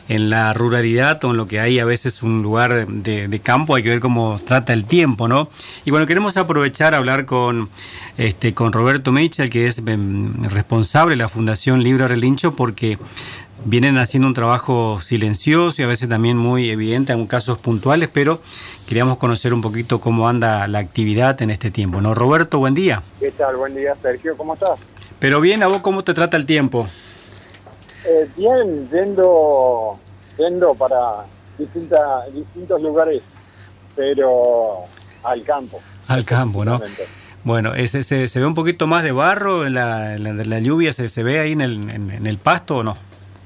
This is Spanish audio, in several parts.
en la ruralidad o en lo que hay a veces un lugar de campo, hay que ver cómo trata el tiempo, ¿no? Y bueno, queremos aprovechar a hablar con Roberto Mitchell, que es responsable de la Fundación Libro Relincho, porque vienen haciendo un trabajo silencioso y a veces también muy evidente en casos puntuales, pero queríamos conocer un poquito cómo anda la actividad en este tiempo, ¿no? Roberto, buen día. ¿Qué tal? Buen día, Sergio. ¿Cómo estás? Pero bien, ¿a vos cómo te trata el tiempo? Bien, yendo para distintos lugares, pero al campo. Al campo, ¿no? Bueno, ¿se ve un poquito más de barro en la lluvia? ¿Se ve ahí en el pasto o no?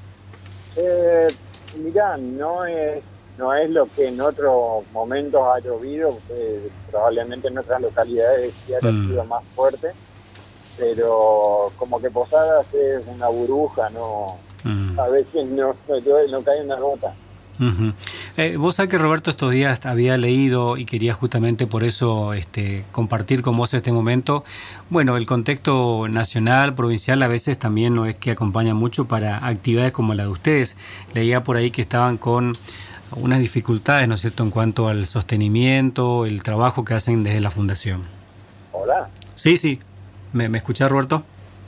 Mirá, no es lo que en otros momentos ha llovido, probablemente en otras localidades sí haya sido más fuerte, pero como que Posadas es una burbuja, no, a veces no cae una gota. Vos sabés que Roberto estos días había leído y quería justamente por eso compartir con vos este momento. Bueno, el contexto nacional, provincial a veces también no es que acompaña mucho para actividades como la de ustedes. Leía por ahí que estaban con unas dificultades, ¿no es cierto?, en cuanto al sostenimiento, el trabajo que hacen desde la fundación. Hola. Sí. ¿Me escuchás, Roberto?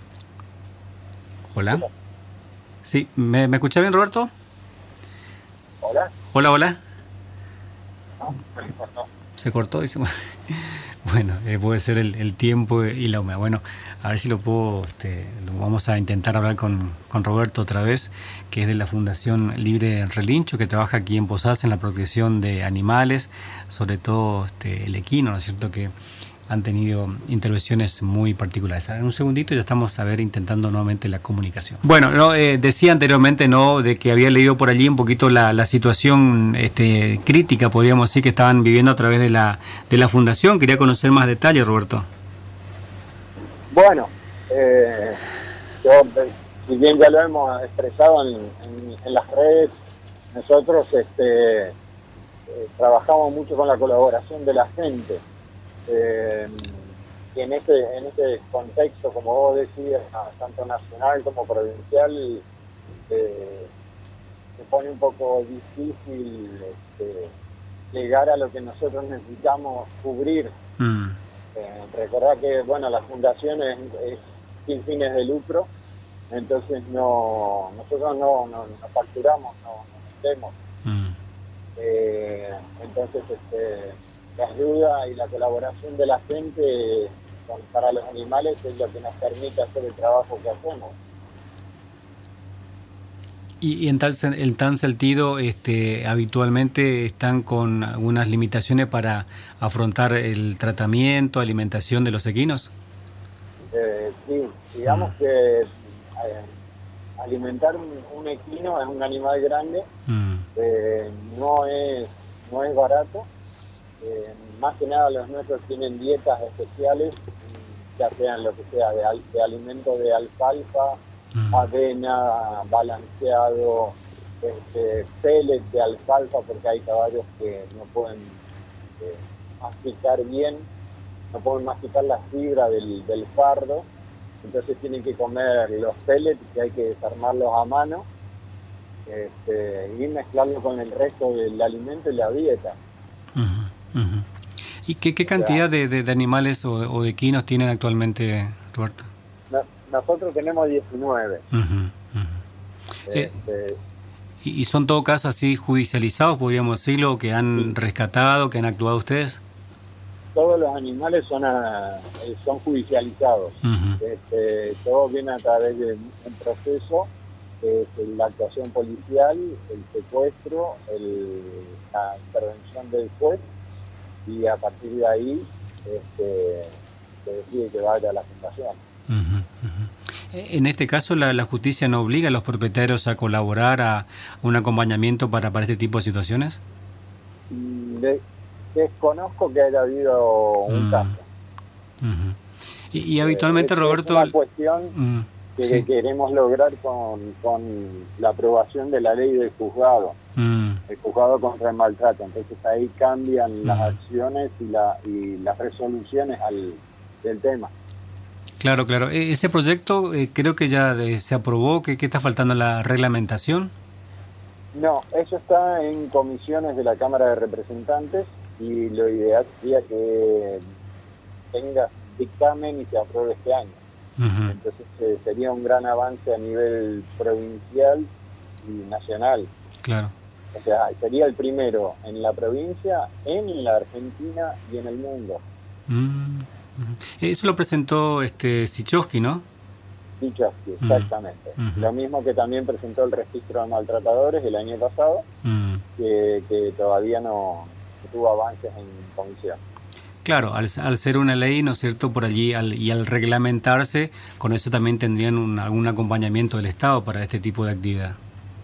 Hola. Sí, ¿me escuchás bien, Roberto? Hola. Se cortó, dice. Bueno, puede ser el tiempo y la humedad. Bueno, a ver si lo puedo, lo vamos a intentar hablar con Roberto otra vez, que es de la Fundación Libre Relincho, que trabaja aquí en Posadas en la protección de animales, sobre todo el equino, ¿no es cierto?, que han tenido intervenciones muy particulares. En un segundito ya estamos intentando nuevamente la comunicación. Bueno, decía anteriormente de que había leído por allí un poquito la situación crítica, podríamos decir, que estaban viviendo a través de la fundación. Quería conocer más detalles, Roberto. Bueno, si bien ya lo hemos expresado en las redes, nosotros trabajamos mucho con la colaboración de la gente. Y en este contexto, como vos decías, tanto nacional como provincial, se pone un poco difícil llegar a lo que nosotros necesitamos cubrir. Recordar que la fundación es sin fines de lucro, entonces nosotros no facturamos, no vendemos. Entonces la ayuda y la colaboración de la gente para los animales es lo que nos permite hacer el trabajo que hacemos. Y en tal sentido, habitualmente están con algunas limitaciones para afrontar el tratamiento, alimentación de los equinos. Sí, digamos que alimentar un equino es un animal grande, no es barato. Más que nada los nuestros tienen dietas especiales, ya sean lo que sea de alimento de alfalfa, avena, balanceado, pellets de alfalfa, porque hay caballos que no pueden masticar bien, no pueden masticar la fibra del fardo, entonces tienen que comer los pellets, que hay que desarmarlos a mano y mezclarlo con el resto del alimento y la dieta. ¿Y qué cantidad de animales o de equinos tienen actualmente, Roberto? Nosotros tenemos 19. ¿Y son todo caso así judicializados, podríamos decirlo, que han rescatado, que han actuado ustedes? Todos los animales son judicializados. Todo viene a través de un proceso, la actuación policial, el secuestro, la intervención del juez, y a partir de ahí se decide que vaya a la fundación. En este caso la justicia no obliga a los propietarios a colaborar a un acompañamiento para este tipo de situaciones. Desconozco que haya habido un caso. Y habitualmente, Roberto, es una cuestión que queremos lograr con la aprobación de la ley del juzgado, el juzgado contra el maltrato. Entonces ahí cambian las acciones y las resoluciones del tema. Claro. Ese proyecto creo que ya se aprobó. ¿Qué está faltando? ¿La reglamentación? No, eso está en comisiones de la Cámara de Representantes y lo ideal sería que tenga dictamen y se apruebe este año. Uh-huh. Entonces sería un gran avance a nivel provincial y nacional. Claro. O sea, sería el primero en la provincia, en la Argentina y en el mundo. Uh-huh. Eso lo presentó Sichowski, ¿no? Sichowski, exactamente. Uh-huh. Lo mismo que también presentó el registro de maltratadores el año pasado, que todavía no tuvo avances en comisión. Claro, al ser una ley, ¿no es cierto?, por allí, al reglamentarse, con eso también tendrían algún acompañamiento del Estado para este tipo de actividad.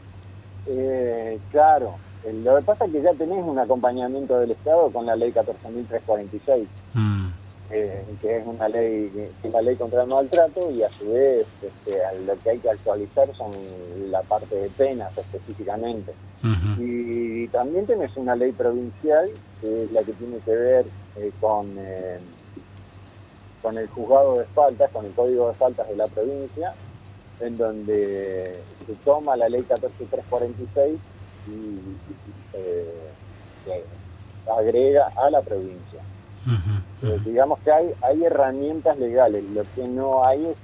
Claro, lo que pasa es que ya tenés un acompañamiento del Estado con la ley 14.346, que es una ley, contra el maltrato, y a su vez lo que hay que actualizar son la parte de penas específicamente. Uh-huh. Y también tenés una ley provincial, que es la que tiene que ver con el juzgado de faltas, con el código de faltas de la provincia, en donde se toma la ley 14.346 y agrega a la provincia. Uh-huh. Digamos que hay herramientas legales, lo que no hay es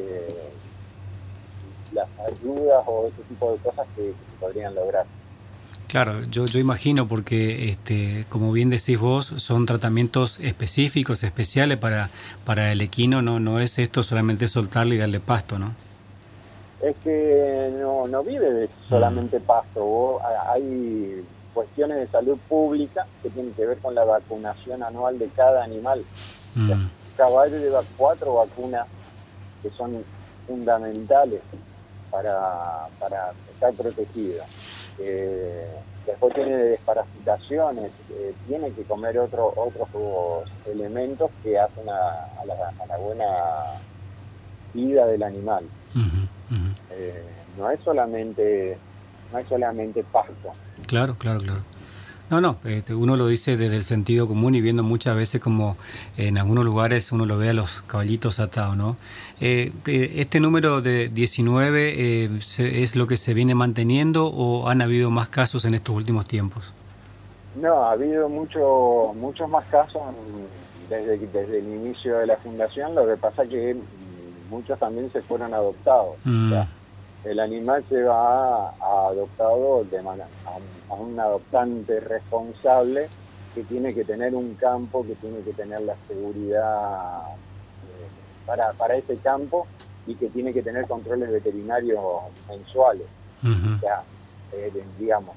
las ayudas o ese tipo de cosas que se podrían lograr. Claro, yo imagino porque, como bien decís vos, son tratamientos específicos, especiales para el equino, no es esto solamente soltarle y darle pasto, ¿no? Es que no vive de solamente pasto. Hay cuestiones de salud pública que tienen que ver con la vacunación anual de cada animal. El caballo lleva 4 vacunas que son fundamentales para estar protegido. Después tiene desparasitaciones, tiene que comer otros elementos que hacen a la buena vida del animal. Uh-huh. No es solamente pasto. Claro. No, uno lo dice desde el sentido común y viendo muchas veces como en algunos lugares uno lo ve a los caballitos atados, ¿no? ¿Este número de 19 es lo que se viene manteniendo o han habido más casos en estos últimos tiempos? No, ha habido muchos más casos desde el inicio de la fundación. Lo que pasa es que muchos también se fueron adoptados. O sea, el animal se va adoptado a un adoptante responsable que tiene que tener un campo, que tiene que tener la seguridad para ese campo y que tiene que tener controles veterinarios mensuales. Uh-huh. O sea, digamos,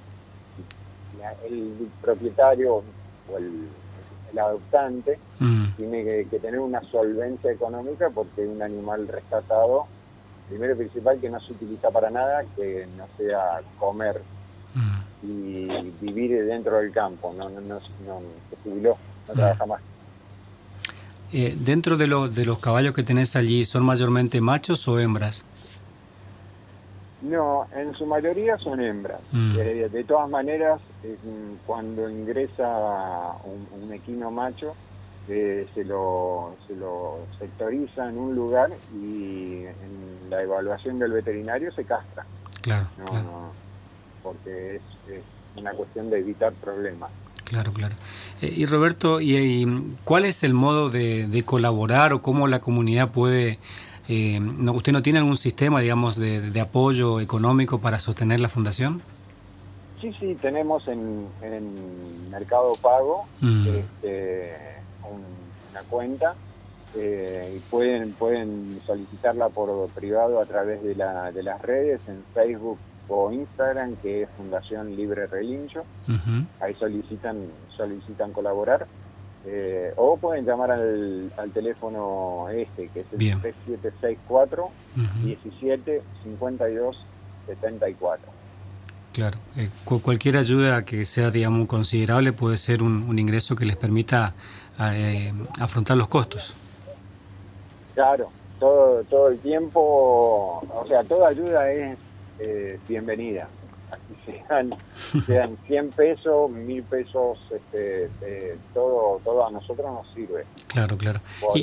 el propietario o el adoptante tiene que tener una solvencia económica porque un animal rescatado, primero y principal, que no se utiliza para nada, que no sea comer y vivir dentro del campo, no se jubiló, no trabaja más. Dentro de los caballos que tenés allí, ¿son mayormente machos o hembras? No, en su mayoría son hembras. De todas maneras, cuando ingresa un equino macho, se lo sectoriza en un lugar y en la evaluación del veterinario se castra. Claro. No, porque es una cuestión de evitar problemas. Claro. Y Roberto, ¿y cuál es el modo de colaborar o cómo la comunidad puede... ¿Usted no tiene algún sistema, digamos, de apoyo económico para sostener la fundación? Sí, tenemos en Mercado Pago una cuenta y pueden solicitarla por privado a través de las redes, en Facebook o Instagram, que es Fundación Libre Relincho. Uh-huh. Ahí solicitan colaborar. O pueden llamar al teléfono que es el 3764 17 52 74. Claro, cualquier ayuda que sea, digamos, considerable puede ser un ingreso que les permita afrontar los costos. Claro, todo el tiempo, o sea, toda ayuda es bienvenida. Sean 100 pesos, 1000 pesos, todo a nosotros nos sirve. Claro. Porque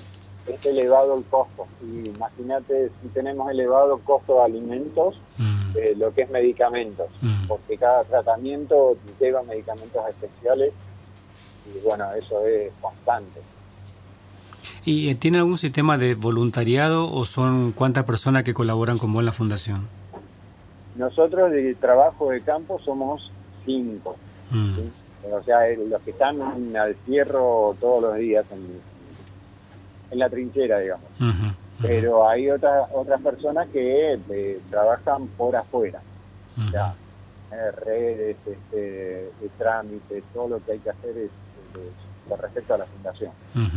es elevado el costo. Y imagínate, si tenemos elevado costo de alimentos, lo que es medicamentos, porque cada tratamiento lleva medicamentos especiales y bueno, eso es constante. ¿Y tiene algún sistema de voluntariado o son cuántas personas que colaboran con vos en la fundación? Nosotros de trabajo de campo somos 5, ¿sí? O sea, los que están al fierro todos los días en la trinchera, digamos. Pero hay otras personas que trabajan por afuera, o sea, redes, trámites, todo lo que hay que hacer es con respecto a la fundación.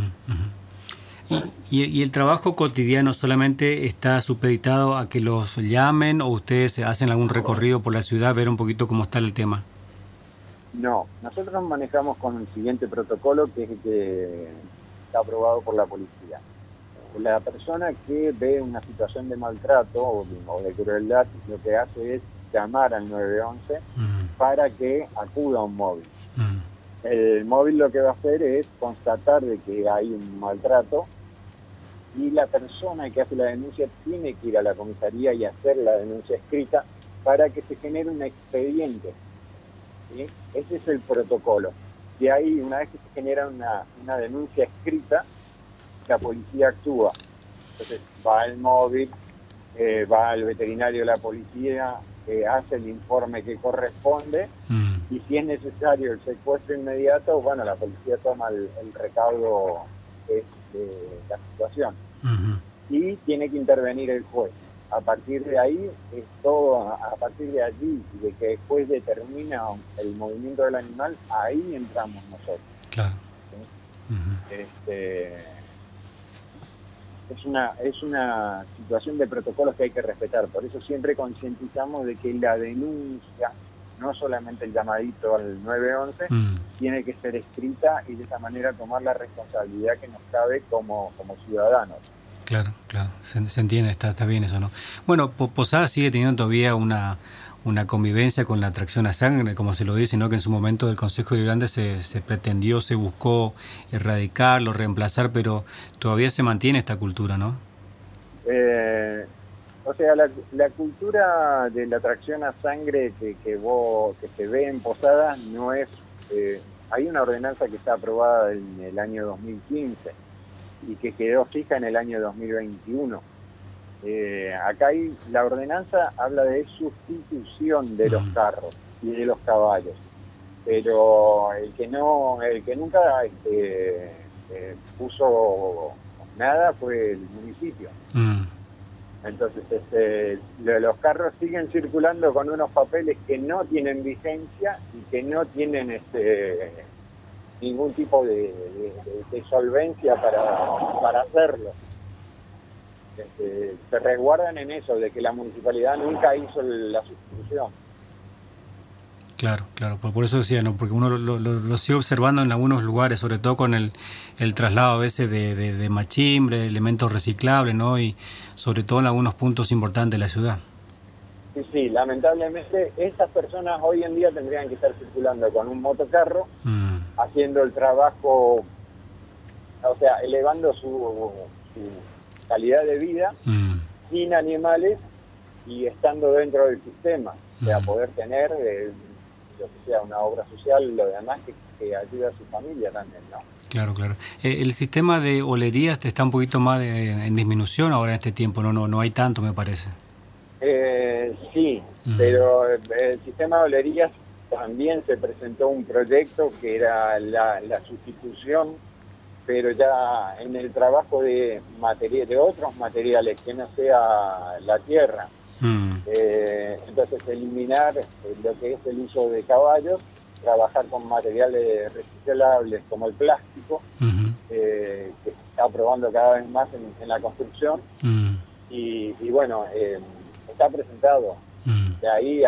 ¿Y el trabajo cotidiano solamente está supeditado a que los llamen o ustedes hacen algún recorrido por la ciudad, ver un poquito cómo está el tema? No, nosotros nos manejamos con el siguiente protocolo que es el que está aprobado por la policía. La persona que ve una situación de maltrato o de crueldad, lo que hace es llamar al 911 para que acuda a un móvil. El móvil lo que va a hacer es constatar de que hay un maltrato y la persona que hace la denuncia tiene que ir a la comisaría y hacer la denuncia escrita para que se genere un expediente. ¿Sí? Ese es el protocolo. Y ahí, una vez que se genera una denuncia escrita, la policía actúa. Entonces va el móvil, va el veterinario de la policía, hace el informe que corresponde y si es necesario el secuestro inmediato, bueno, la policía toma el recaudo de la situación y tiene que intervenir el juez. A partir de ahí, es todo, a partir de allí, de que el juez determina el movimiento del animal, ahí entramos nosotros. Claro. ¿Sí? Es una situación de protocolos que hay que respetar, por eso siempre concientizamos de que la denuncia, no solamente el llamadito al 911, tiene que ser escrita y de esa manera tomar la responsabilidad que nos cabe como ciudadanos. Claro, se entiende, está bien eso, ¿no? Bueno, Posada sigue teniendo todavía una convivencia con la tracción a sangre, como se lo dice, ¿no? Que en su momento del Consejo Deliberante se pretendió, se buscó erradicarlo, reemplazar, pero todavía se mantiene esta cultura, ¿no? O sea, la cultura de la tracción a sangre que se ve en Posada no es... hay una ordenanza que está aprobada en el año 2015 y que quedó fija en el año 2021. Acá la ordenanza habla de sustitución de los carros y de los caballos, pero el que nunca puso nada fue el municipio. Entonces los carros siguen circulando con unos papeles que no tienen vigencia y que no tienen ningún tipo de solvencia para hacerlo. Se resguardan en eso, de que la municipalidad nunca hizo la sustitución. Claro, por eso decía, ¿no? Porque uno lo sigue observando en algunos lugares, sobre todo con el traslado a veces de machimbre, elementos reciclables, ¿no? Y sobre todo en algunos puntos importantes de la ciudad. Sí, lamentablemente esas personas hoy en día tendrían que estar circulando con un motocarro, haciendo el trabajo, o sea, elevando su calidad de vida, sin animales y estando dentro del sistema, o sea, poder tener lo que sea una obra social y lo demás que ayuda a su familia también, ¿no? Claro. El sistema de olerías está un poquito más en disminución ahora en este tiempo, no hay tanto, me parece. Sí, pero el sistema de olerías también se presentó un proyecto que era la sustitución, pero ya en el trabajo de otros materiales que no sea la tierra. Entonces eliminar lo que es el uso de caballos, trabajar con materiales reciclables como el plástico, que se está probando cada vez más en la construcción, y bueno, está presentado. De ahí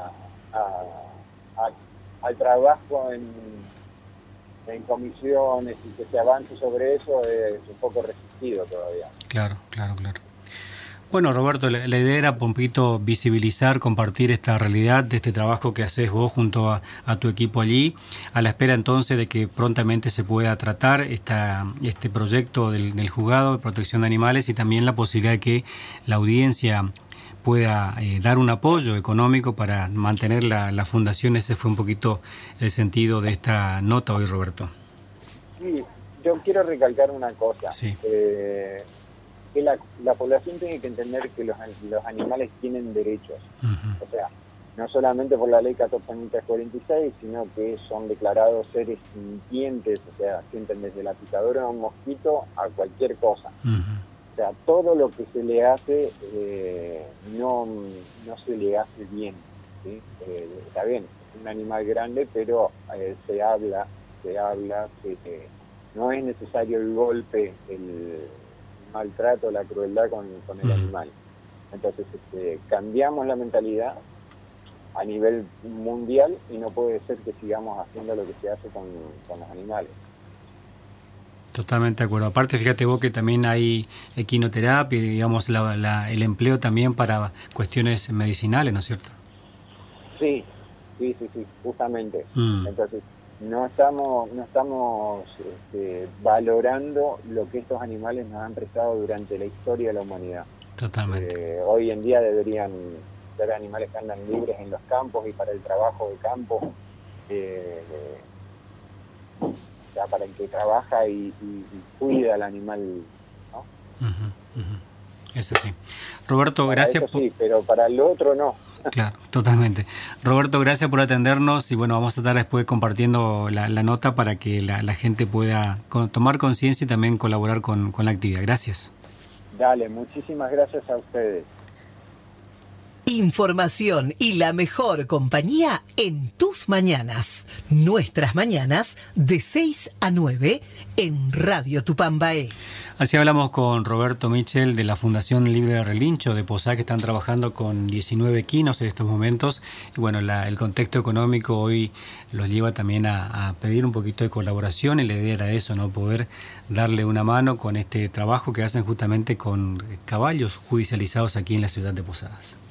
al trabajo en comisiones y que se avance sobre eso es un poco resistido todavía. Claro. Bueno, Roberto, la idea era un poquito visibilizar, compartir esta realidad de este trabajo que haces vos junto a tu equipo allí, a la espera entonces de que prontamente se pueda tratar este proyecto del juzgado de protección de animales y también la posibilidad de que la audiencia pueda dar un apoyo económico para mantener la fundación. Ese fue un poquito el sentido de esta nota hoy, Roberto. Sí, yo quiero recalcar una cosa. Sí. Que la población tiene que entender que los animales tienen derechos. Uh-huh. O sea, no solamente por la ley 14.346, sino que son declarados seres sintientes, o sea, sienten desde la picadura de un mosquito a cualquier cosa. Uh-huh. O sea, todo lo que se le hace no se le hace bien, ¿sí? Está bien, es un animal grande, pero se habla que no es necesario el golpe, el maltrato, la crueldad con el animal. Entonces cambiamos la mentalidad a nivel mundial y no puede ser que sigamos haciendo lo que se hace con los animales. Totalmente de acuerdo. Aparte, fíjate vos que también hay equinoterapia y, digamos, el empleo también para cuestiones medicinales, ¿no es cierto? Sí, justamente. Entonces, no estamos valorando lo que estos animales nos han prestado durante la historia de la humanidad. Totalmente. Hoy en día deberían ser animales que andan libres en los campos y para el trabajo de campo, o sea, para el que trabaja y cuida al animal, ¿no? Uh-huh, uh-huh. Es así. Roberto, para gracias eso sí, pero para el otro no. Claro, totalmente. Roberto, gracias por atendernos y bueno, vamos a estar después compartiendo la nota para que la gente pueda tomar conciencia y también colaborar con la actividad. Gracias. Dale, muchísimas gracias a ustedes. Información y la mejor compañía en tus mañanas. Nuestras mañanas de 6 a 9 en Radio Tupambaé. Así hablamos con Roberto Michel de la Fundación Libre de Relincho de Posadas, que están trabajando con 19 equinos en estos momentos. Y bueno, el contexto económico hoy los lleva también a pedir un poquito de colaboración y la idea era eso, ¿no? Poder darle una mano con este trabajo que hacen justamente con caballos judicializados aquí en la ciudad de Posadas.